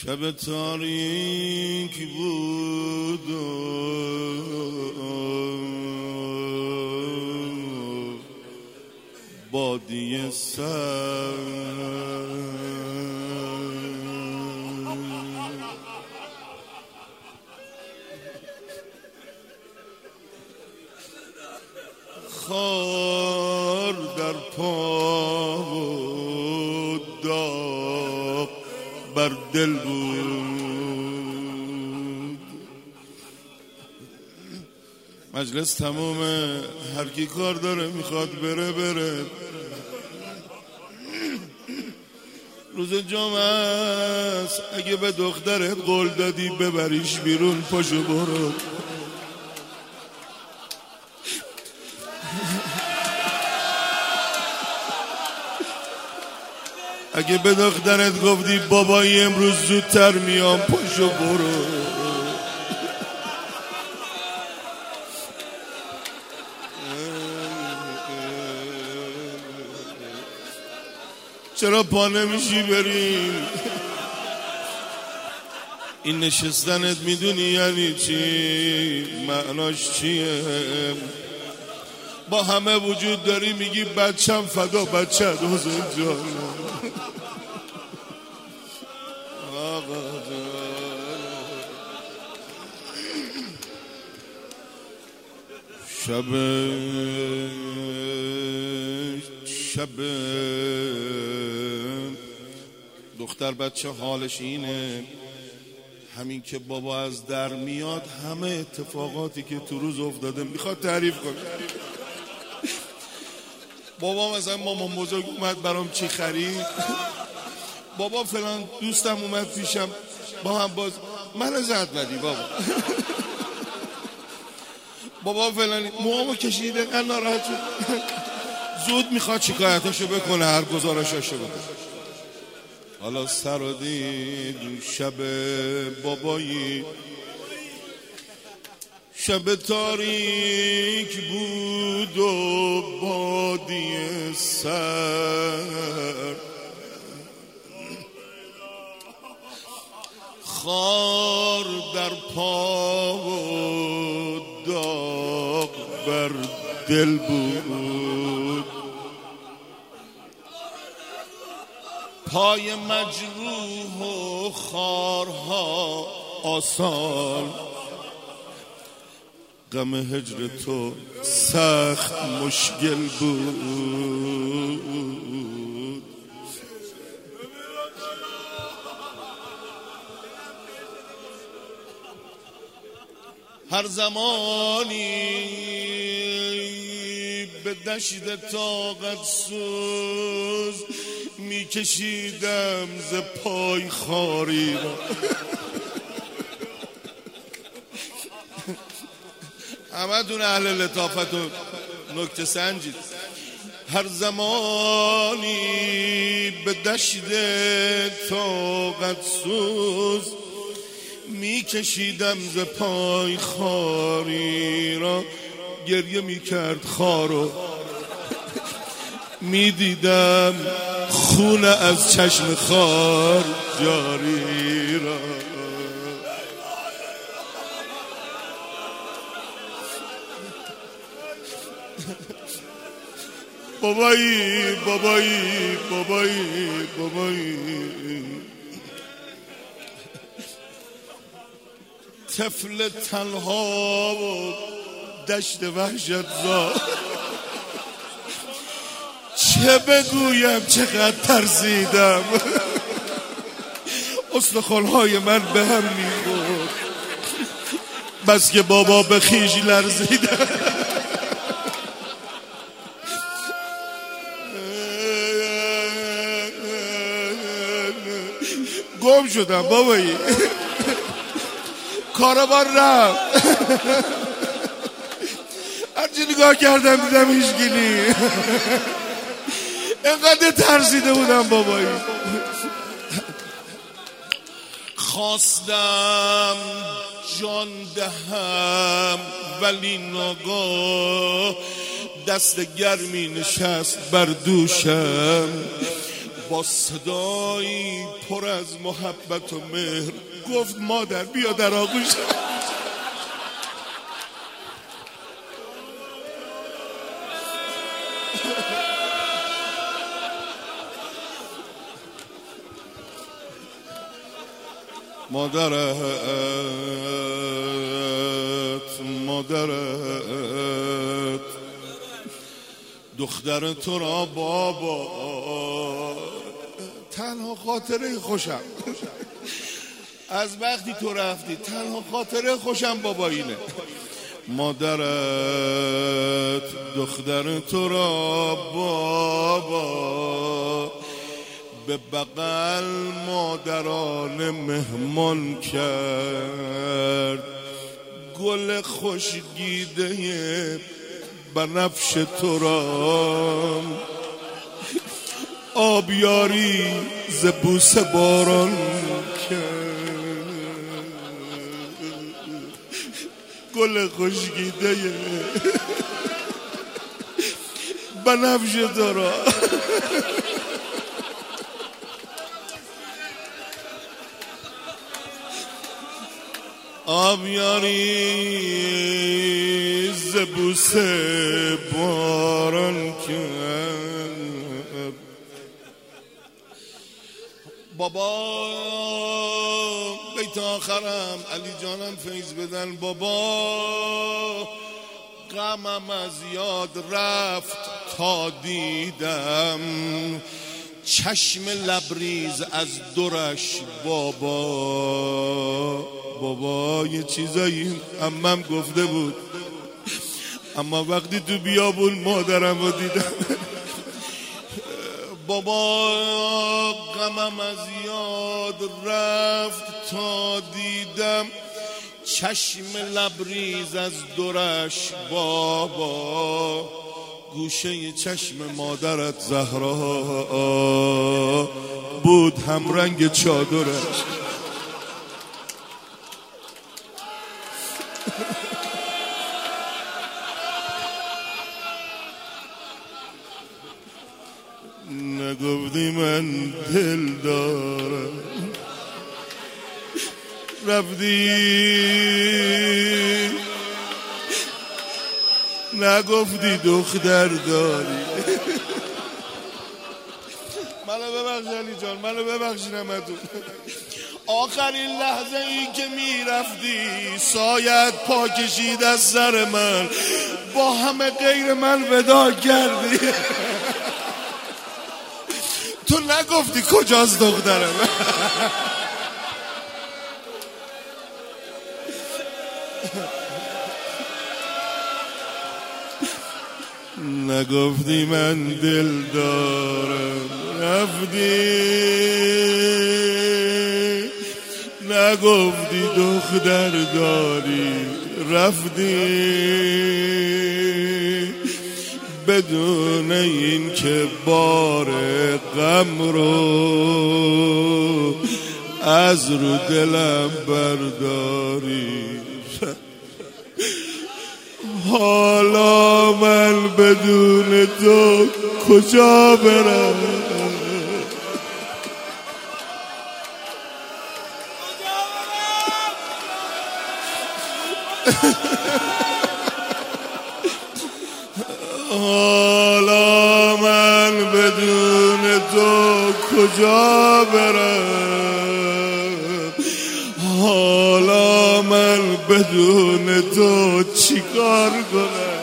شب تاریک بود و بادیه سر خار در پا و داغ بر دل بود. مجلس تمومه، هر کی کار داره میخواد بره. روز جمعه است، اگه به دخترت قول دادی ببریش بیرون پاشو برو. اگه به دخترت گفتی بابایی امروز زودتر میام پاشو برو. چرا پا نمیشی بریم؟ این نشستنت میدونی یعنی چی؟ معناش چیه؟ با همه وجود داری میگی بچم فدا بچه حسین جان. شب دختر بچه حالش اینه، همین که بابا از در میاد همه اتفاقاتی که تو روز افتاده میخواد تعریف کنه. بابا مثلا مامان بزرگ اومد برام چی خرید، بابا فلان دوستم اومد پیشم با هم باز من زد بدی بابا. بابا فلانی موامو کشیده انقدر ناراحت شد زود میخواد شکایتشو بکنه، هر گزارشاشو بکنه. حالا سر و دید شب بابایی، شب تاریک بود و بادیه سر، خار در پا و داغ بر دل بود. پای مجروح و خارها آسان، غم هجر تو سخت مشکل بود. هر زمانی به دشت طاقت سوز میکشیدم ز پای خاری را. همه دون اهل لطافت و نکته سنجید. هر زمانی به دشت طاقت سوز میکشیدم ز پای خاری را. گریه میکرد خارو، میدیدم خون از چشم خار جاری را. بابایی بابایی بابایی بابایی، طفل تنها و دشت وحشت زا، چه بگویم چقدر ترسیدم. استخوان‌های من به هم می‌خورد بس که بابا به خیش لرزیدم. گم شدم بابایی، کاروان رفت. هرچی نگاه کردم دیدم هیچگیلی. اینقدر ترسیده بودم بابایی. خواستم جان دهم ولی ناگاه دست گرمی نشست بر دوشم. با صدایی پر از محبت و مهر گفت مادر بیا در آغوش. مادرت دختر تو را بابا، تنها خاطره خوشم از وقتی تو رفتی، تنها خاطره خوشم بابا اینه. مادرت دختر تو را بابا، به بغل مادران مهمان کرد. گل خوشگیده بنفش تو را آبیاری ز بوسه باران کرد. گل خوشگیده بنفش تو را آبیاری ز بوسه باران کرد. بابا بیت آخرم علی جانم فیض بدن. بابا غمم از یاد رفت تا دیدم چشم لبریز از درش بابا. بابا یه چیزایی عمم گفته بود، اما وقتی تو بیابون مادرم رو دیدم بابا غمم از یاد رفت تا دیدم چشم لبریز از درش بابا. گوشه چشم مادرت زهرا بود هم رنگ چادرش. نگفتی من دل دارم رفتی، نگفتی دختر داری. منو ببخش علی جان، منو ببخشی نمتون. آخرین لحظه ای که میرفتی سایت پا کشید از سر من، با همه غیر من ودا کردی. تو نگفتی کجاست دخترم. نگفتی من دل دارم رفتی، نگفتی دختر داری رفتی، بدون این که بار غم رو از رو دلم برداری. حالا من بدون تو کجا برم؟ حالا من بدون تو کجا برم؟ حالا من بدون تو چیکار کنم؟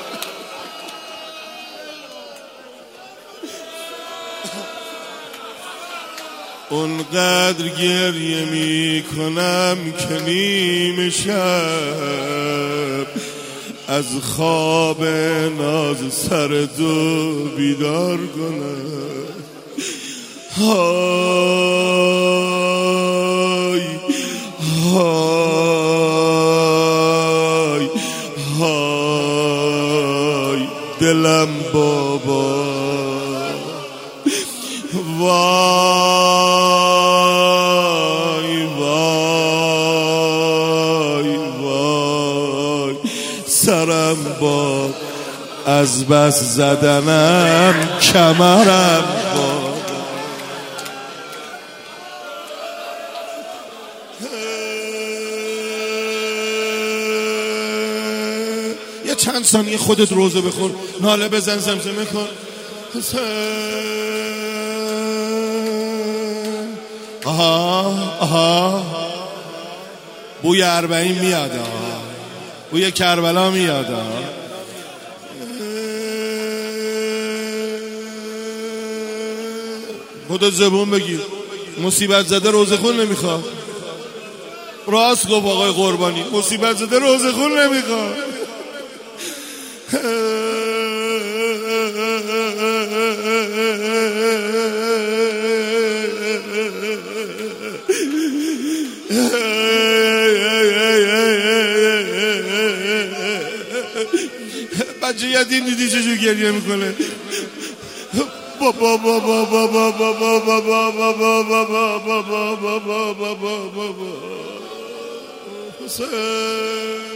اونقدر گریه می کنم که نیم شب از خواب ناز سر تو بیدار کنم. های های های دلم بابا، وای وای وای سرم با از بس زدنم کمرم با. یه چند ثانیه خودت روزه بخون، ناله بزن، زمزمه کن. آها بوی 40 میاد، بوی کربلا میاد. خودت زبون بگیر. مصیبت زده روزه خون نمیخواد. راست گفت آقای قربانی، مصیبت زده روزه خون نمیخواد. بچه یتیم دیدی چجور گریه میکنه؟ بابا بابا بابا بابا بابا بابا بابا بابا حسین